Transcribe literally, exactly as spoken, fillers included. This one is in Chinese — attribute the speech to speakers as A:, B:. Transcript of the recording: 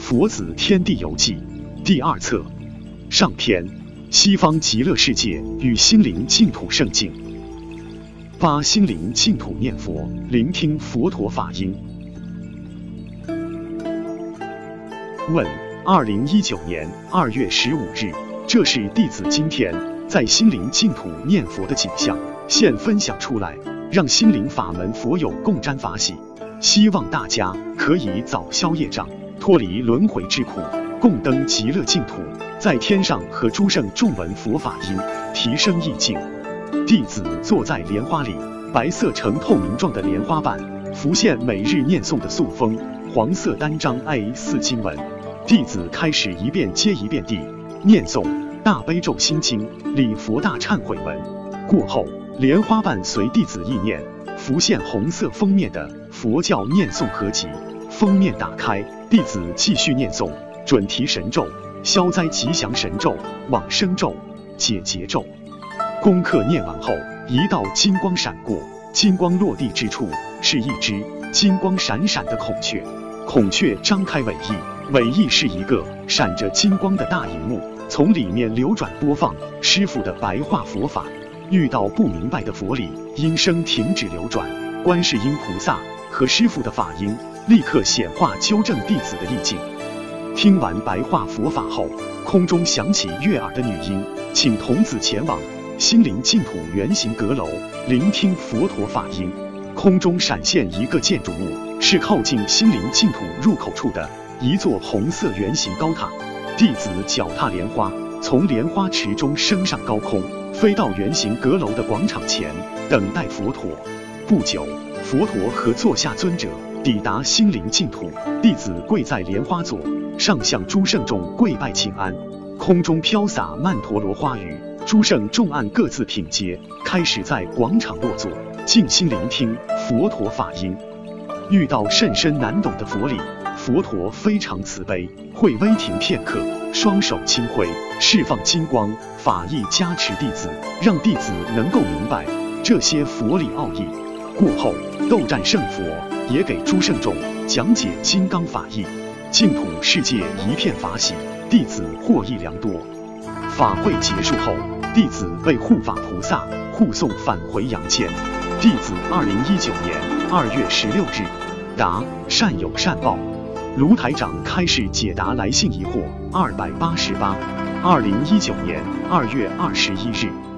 A: 佛子天地游记》第二册上篇：西方极乐世界与心灵净土圣境。八心灵净土念佛，聆听佛陀法音。问：二零一九年二月十五日，这是弟子今天在心灵净土念佛的景象，现分享出来，让心灵法门佛友共沾法喜。希望大家可以早消业障，脱离轮回之苦，共登极乐净土，在天上和诸圣众闻佛法音，提升意境。弟子坐在莲花里，白色呈透明状的莲花瓣浮现每日念诵的素风，黄色单张 A 四 经文。弟子开始一遍接一遍地念诵大悲咒心经、礼佛大忏悔文。过后，莲花瓣随弟子意念浮现红色封面的佛教念诵合集。封面打开，弟子继续念诵准提神咒、消灾吉祥神咒、往生咒、解结咒。功课念完后，一道金光闪过，金光落地之处是一只金光闪闪的孔雀。孔雀张开尾翼，尾翼是一个闪着金光的大荧幕，从里面流转播放师父的白话佛法。遇到不明白的佛理，音声停止流转，观世音菩萨和师父的法音立刻显化纠正弟子的意境。听完白话佛法后，空中响起悦耳的女音，请童子前往心灵净土圆形阁楼，聆听佛陀法音。空中闪现一个建筑物，是靠近心灵净土入口处的一座红色圆形高塔。弟子脚踏莲花，从莲花池中升上高空，飞到圆形阁楼的广场前，等待佛陀。不久，佛陀和座下尊者抵达心灵净土，弟子跪在莲花座上，向诸圣众跪拜请安。空中飘洒曼陀罗花雨，诸圣众按各自品阶，开始在广场落座，静心聆听佛陀法音。遇到甚深难懂的佛理，佛陀非常慈悲，会微停片刻，双手轻挥，释放金光，法意加持弟子，让弟子能够明白这些佛理奥义。过后，斗战胜佛也给诸圣众讲解金刚法义，净土世界一片法喜，弟子获益良多。法会结束后，弟子被护法菩萨护送返回阳间。弟子二零一九年二月十六日，答：善有善报。卢台长开示解答来信疑惑二百八十八。二零一九年二月二十一日。